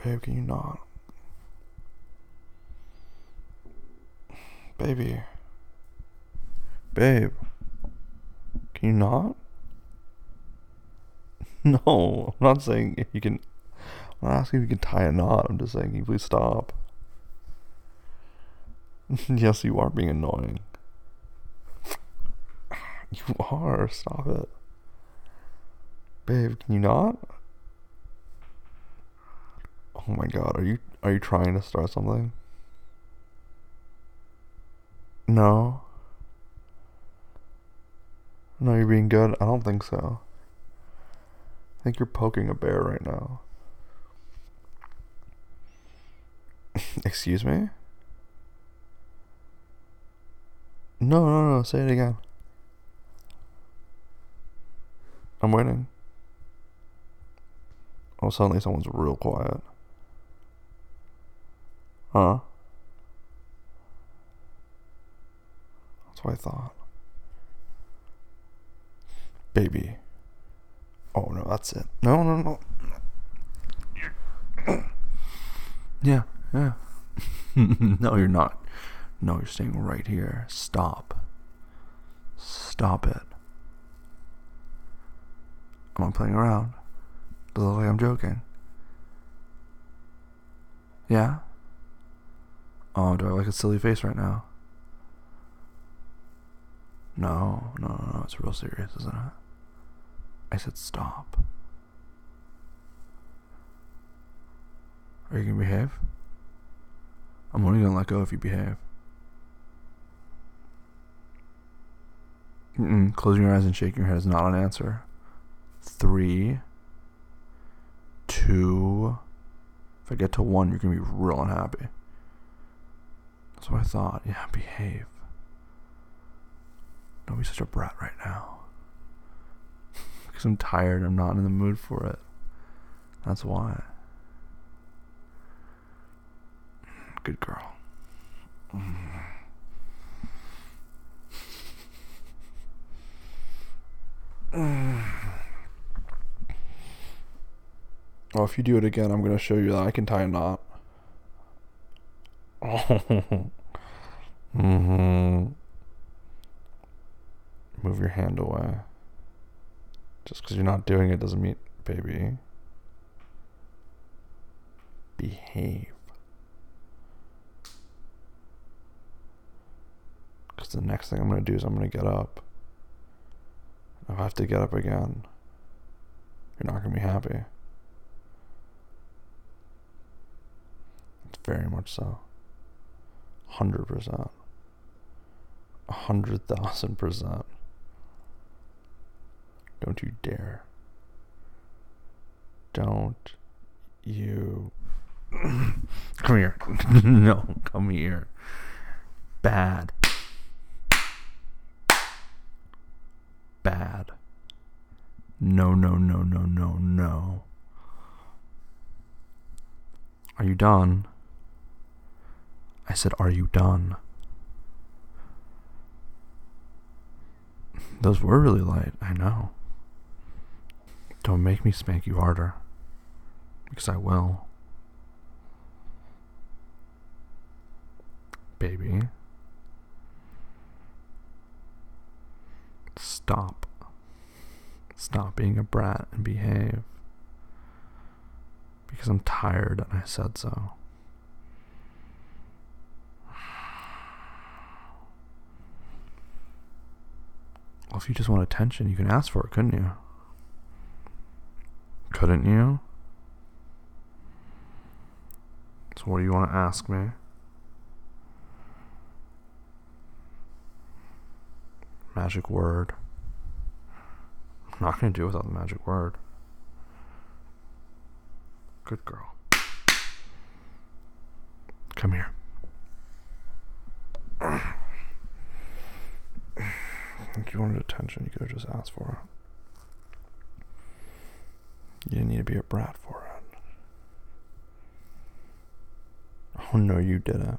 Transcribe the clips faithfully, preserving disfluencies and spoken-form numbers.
Babe, can you not? Baby. Babe. Can you not? No, I'm not saying if you can. I'm not asking if you can tie a knot. I'm just saying, can you please stop? Yes, you are being annoying. You are. Stop it. Babe, can you not? Oh my god, are you are you trying to start something? No. No, you're being good? I don't think so. I think you're poking a bear right now. Excuse me? No, no, no, say it again. I'm waiting. Oh, suddenly someone's real quiet. Huh? That's what I thought. Baby. Oh, no, that's it. No, no, no. Yeah, yeah. No, you're not. No, you're staying right here. Stop. Stop it. I'm not playing around. Does it look like I'm joking? Yeah? Oh, do I like a silly face right now? No, no, no, no, it's real serious, isn't it? I said stop. Are you gonna behave? I'm only gonna let go if you behave. Mm-mm. Closing your eyes and shaking your head is not an answer. Three, two. If I get to one, you're gonna be real unhappy. That's what I thought. Yeah, behave. Don't be such a brat right now. Because I'm tired. I'm not in the mood for it. That's why. Good girl. Oh, if you do it again, I'm gonna show you that I can tie a knot. Oh. Mm-hmm. Move your hand away. Just because you're not doing it doesn't mean, baby. Behave. Because the next thing I'm going to do is I'm going to get up. I'll have to get up again. You're not going to be happy. It's very much so. one hundred percent. A hundred thousand percent. Don't you dare. Don't you. Come here. No, come here. Bad. Bad. No, no, no, no, no, no. Are you done? I said, are you done? Those were really light, I know. Don't make me spank you harder. Because I will. Baby. Stop. Stop being a brat and behave. Because I'm tired and I said so. Well, if you just want attention, you can ask for it, couldn't you? Couldn't you? So what do you want to ask me? Magic word. I'm not going to do it without the magic word. Good girl. Come here. If you wanted attention, you could have just asked for it. You didn't need to be a brat for it. Oh no, you didn't.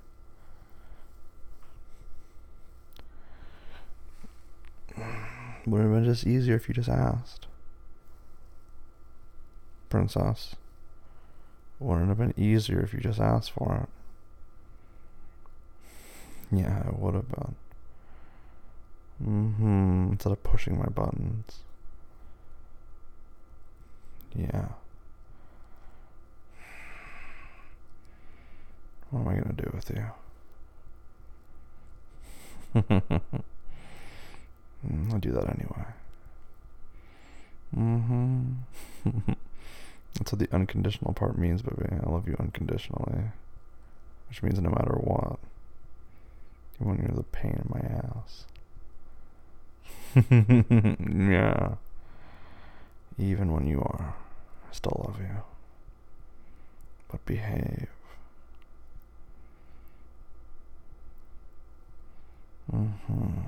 Would have been just easier if you just asked. Princess. Wouldn't have been easier if you just asked for it. Yeah, it would have been. Mm-hmm. Instead of pushing my buttons. Yeah. What am I gonna do with you? I'll do that anyway. Mm-hmm. That's what the unconditional part means, baby. I love you unconditionally. Which means no matter what. Even when you're the pain in my ass. Yeah. Even when you are. I still love you. But behave. Mm-hmm.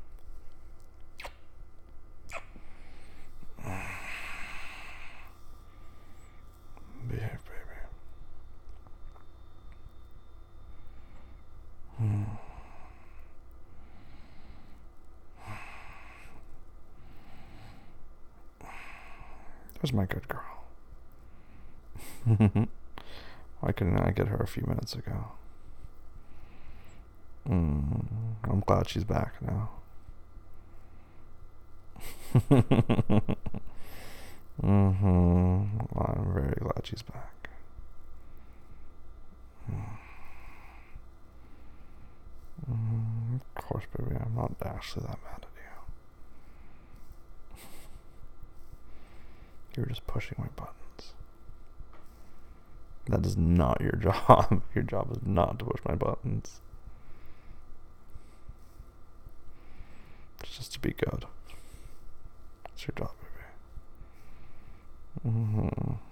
Behave, baby. Hmm. There's my good girl. Why couldn't I get her a few minutes ago? Mm, I'm glad she's back now. Mm-hmm. Well, I'm very glad she's back. Mm, of course, baby. I'm not actually that mad at you. You were just pushing my buttons. That is not your job. Your job is not to push my buttons. It's just to be good. It's your job, baby. Mm-hmm.